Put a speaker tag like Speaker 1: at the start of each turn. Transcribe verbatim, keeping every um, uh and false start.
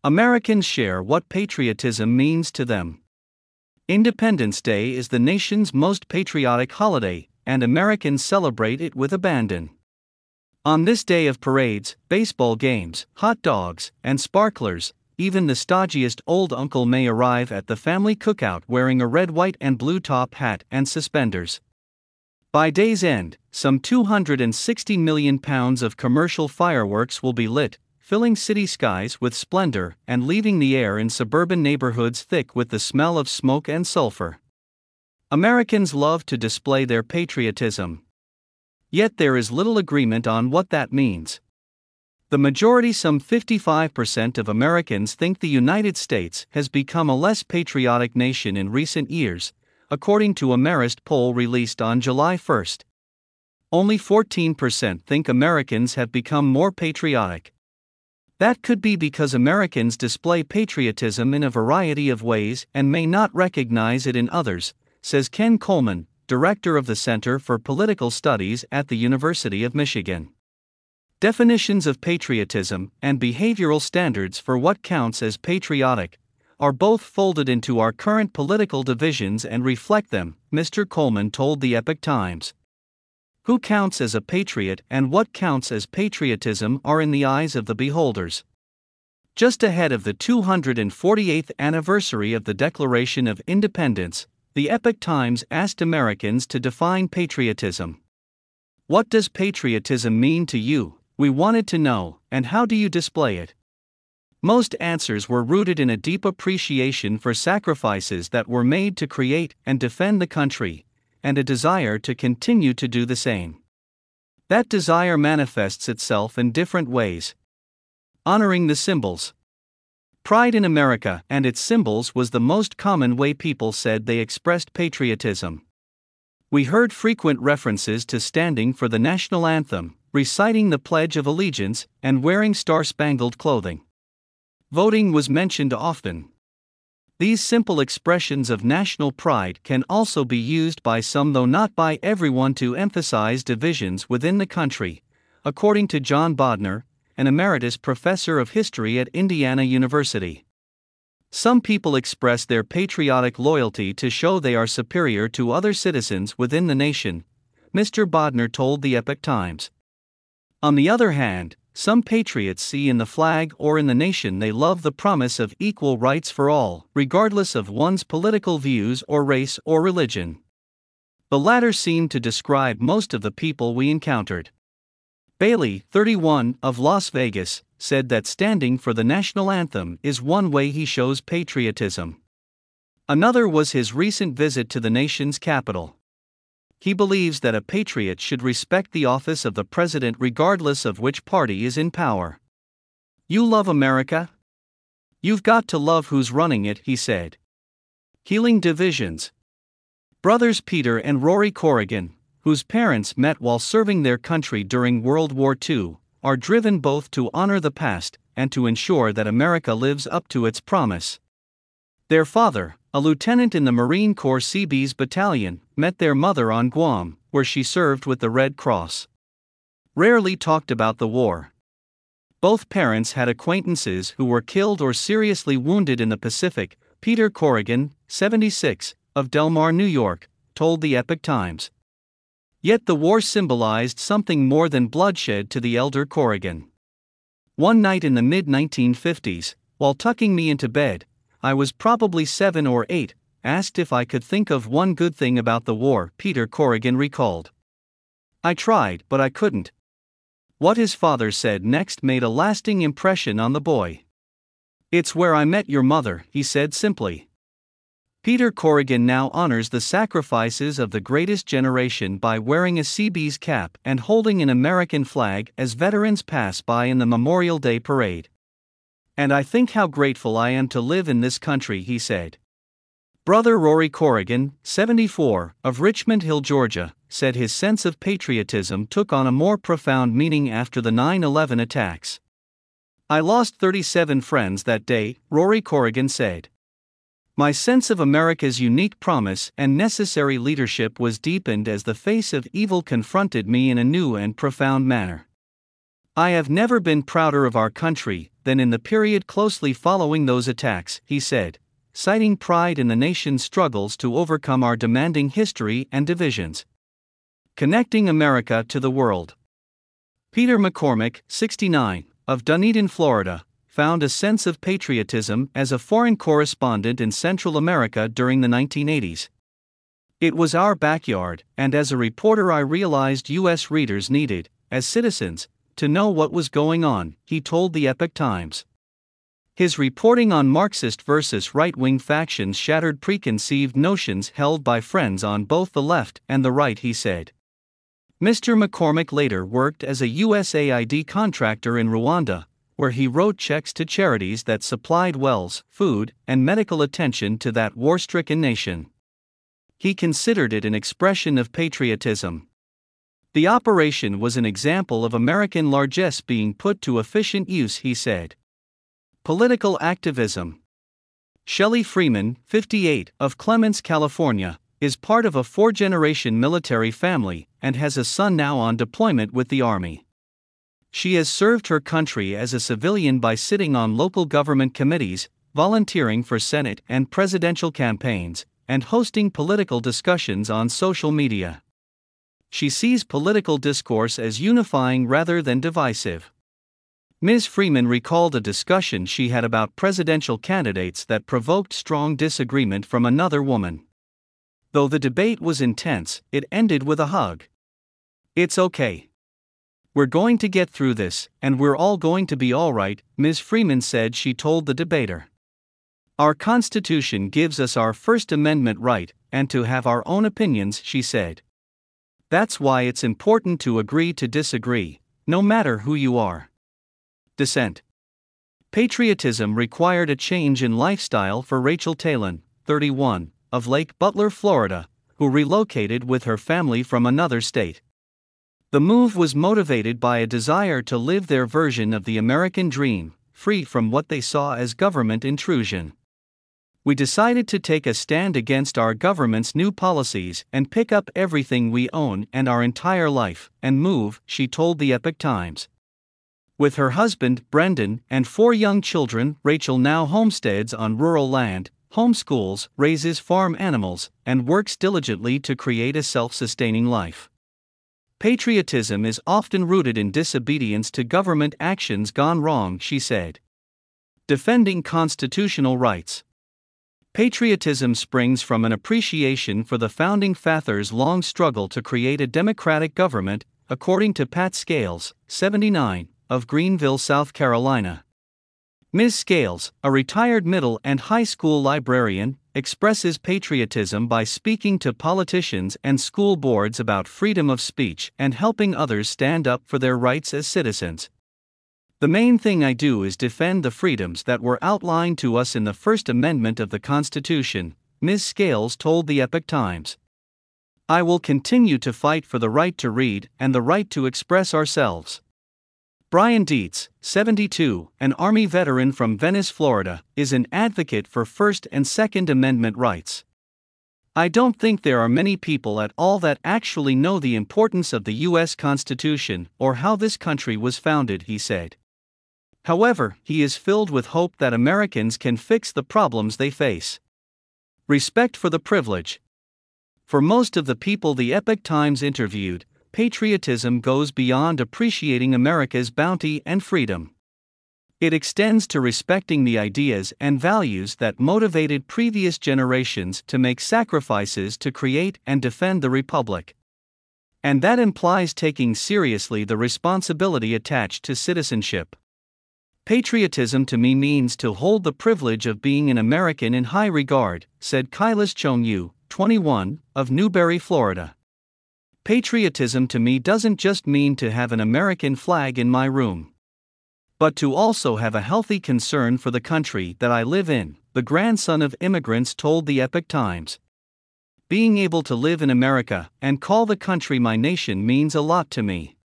Speaker 1: Americans share what patriotism means to them. Independence Day is the nation's most patriotic holiday, and Americans celebrate it with abandon. On this day of parades, baseball games, hot dogs, and sparklers, even the stodgiest old uncle may arrive at the family cookout wearing a red, white, and blue top hat and suspenders. By day's end, some two hundred sixty million pounds of commercial fireworks will be lit, filling city skies with splendor and leaving the air in suburban neighborhoods thick with the smell of smoke and sulfur. Americans love to display their patriotism. Yet there is little agreement on what that means. The majority, some fifty-five percent of Americans, think the United States has become a less patriotic nation in recent years, according to a Marist poll released on July first. Only fourteen percent think Americans have become more patriotic. That could be because Americans display patriotism in a variety of ways and may not recognize it in others, says Ken Coleman, director of the Center for Political Studies at the University of Michigan. Definitions of patriotism and behavioral standards for what counts as patriotic are both folded into our current political divisions and reflect them, Mister Coleman told the Epoch Times. Who counts as a patriot and what counts as patriotism are in the eyes of the beholders. Just ahead of the two hundred forty-eighth anniversary of the Declaration of Independence, the Epoch Times asked Americans to define patriotism. What does patriotism mean to you? We wanted to know, and how do you display it? Most answers were rooted in a deep appreciation for sacrifices that were made to create and defend the country, and a desire to continue to do the same. That desire manifests itself in different ways. Honoring the symbols. Pride in America and its symbols was the most common way people said they expressed patriotism. We heard frequent references to standing for the national anthem, reciting the Pledge of Allegiance, and wearing star-spangled clothing. Voting was mentioned often. These simple expressions of national pride can also be used by some, though not by everyone, to emphasize divisions within the country, according to John Bodner, an emeritus professor of history at Indiana University. Some people express their patriotic loyalty to show they are superior to other citizens within the nation, Mister Bodner told the Epoch Times. On the other hand, some patriots see in the flag or in the nation they love the promise of equal rights for all, regardless of one's political views or race or religion. The latter seemed to describe most of the people we encountered. Bailey, thirty-one, of Las Vegas, said that standing for the national anthem is one way he shows patriotism. Another was his recent visit to the nation's capital. He believes that a patriot should respect the office of the president regardless of which party is in power. You love America? You've got to love who's running it, he said. Healing divisions. Brothers Peter and Rory Corrigan, whose parents met while serving their country during World War Two, are driven both to honor the past and to ensure that America lives up to its promise. Their father, a lieutenant in the Marine Corps Seabees Battalion, met their mother on Guam, where she served with the Red Cross. Rarely talked about the war. Both parents had acquaintances who were killed or seriously wounded in the Pacific. Peter Corrigan, seventy-six, of Delmar, New York, told the Epoch Times. Yet the war symbolized something more than bloodshed to the elder Corrigan. One night in the mid nineteen fifties, while tucking me into bed, I was probably seven or eight, asked if I could think of one good thing about the war, Peter Corrigan recalled. I tried, but I couldn't. What his father said next made a lasting impression on the boy. It's where I met your mother, he said simply. Peter Corrigan now honors the sacrifices of the greatest generation by wearing a Seabees cap and holding an American flag as veterans pass by in the Memorial Day parade. And I think how grateful I am to live in this country, he said. Brother Rory Corrigan, seventy-four, of Richmond Hill, Georgia, said his sense of patriotism took on a more profound meaning after the nine eleven attacks. I lost thirty-seven friends that day, Rory Corrigan said. My sense of America's unique promise and necessary leadership was deepened as the face of evil confronted me in a new and profound manner. "I have never been prouder of our country than in the period closely following those attacks," he said, citing pride in the nation's struggles to overcome our demanding history and divisions. Connecting America to the world. Peter McCormick, sixty-nine, of Dunedin, Florida, found a sense of patriotism as a foreign correspondent in Central America during the nineteen eighties. "It was our backyard, and as a reporter I realized U S readers needed, as citizens, to know what was going on," he told the Epoch Times. His reporting on Marxist versus right-wing factions shattered preconceived notions held by friends on both the left and the right, he said. Mister McCormick later worked as a U S A I D contractor in Rwanda, where he wrote checks to charities that supplied wells, food, and medical attention to that war-stricken nation. He considered it an expression of patriotism. "The operation was an example of American largesse being put to efficient use," he said. Political activism. Shelley Freeman, fifty-eight, of Clements, California, is part of a four-generation military family and has a son now on deployment with the Army. She has served her country as a civilian by sitting on local government committees, volunteering for Senate and presidential campaigns, and hosting political discussions on social media. She sees political discourse as unifying rather than divisive. Miz Freeman recalled a discussion she had about presidential candidates that provoked strong disagreement from another woman. Though the debate was intense, it ended with a hug. "It's okay. We're going to get through this, and we're all going to be all right," Miz Freeman said. She told the debater, "Our Constitution gives us our First Amendment right, and to have our own opinions," she said. "That's why it's important to agree to disagree, no matter who you are." Dissent. Patriotism required a change in lifestyle for Rachel Talon, thirty-one, of Lake Butler, Florida, who relocated with her family from another state. The move was motivated by a desire to live their version of the American dream, free from what they saw as government intrusion. "We decided to take a stand against our government's new policies and pick up everything we own and our entire life, and move," she told the Epoch Times. With her husband, Brendan, and four young children, Rachel now homesteads on rural land, homeschools, raises farm animals, and works diligently to create a self-sustaining life. "Patriotism is often rooted in disobedience to government actions gone wrong," she said. Defending constitutional rights. Patriotism springs from an appreciation for the founding fathers' long struggle to create a democratic government, according to Pat Scales, seventy-nine, of Greenville, South Carolina. Miz Scales, a retired middle and high school librarian, expresses patriotism by speaking to politicians and school boards about freedom of speech and helping others stand up for their rights as citizens. "The main thing I do is defend the freedoms that were outlined to us in the First Amendment of the Constitution," Miz Scales told the Epoch Times. "I will continue to fight for the right to read and the right to express ourselves." Brian Dietz, seventy-two, an Army veteran from Venice, Florida, is an advocate for First and Second Amendment rights. "I don't think there are many people at all that actually know the importance of the U S Constitution or how this country was founded," he said. However, he is filled with hope that Americans can fix the problems they face. Respect for the privilege. For most of the people the Epoch Times interviewed, patriotism goes beyond appreciating America's bounty and freedom. It extends to respecting the ideas and values that motivated previous generations to make sacrifices to create and defend the Republic. And that implies taking seriously the responsibility attached to citizenship. "Patriotism to me means to hold the privilege of being an American in high regard," said Kailas Chong-Yu, twenty-one, of Newberry, Florida. "Patriotism to me doesn't just mean to have an American flag in my room, but to also have a healthy concern for the country that I live in," the grandson of immigrants told the Epoch Times. "Being able to live in America and call the country my nation means a lot to me.